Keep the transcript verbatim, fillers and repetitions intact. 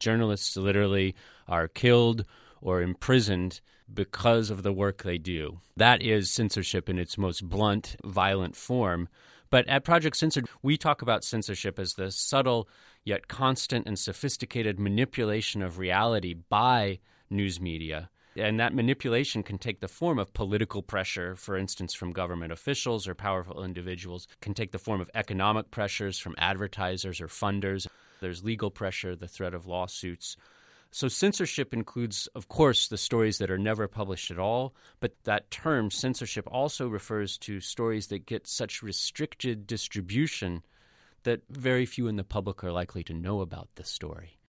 Journalists literally are killed or imprisoned because of the work they do. That is censorship in its most blunt, violent form. But at Project Censored, we talk about censorship as the subtle yet constant and sophisticated manipulation of reality by news media. And that manipulation can take the form of political pressure, for instance, from government officials or powerful individuals, can take the form of economic pressures from advertisers or funders. There's legal pressure, the threat of lawsuits. So censorship includes, of course, the stories that are never published at all, but that term censorship also refers to stories that get such restricted distribution that very few in the public are likely to know about the story.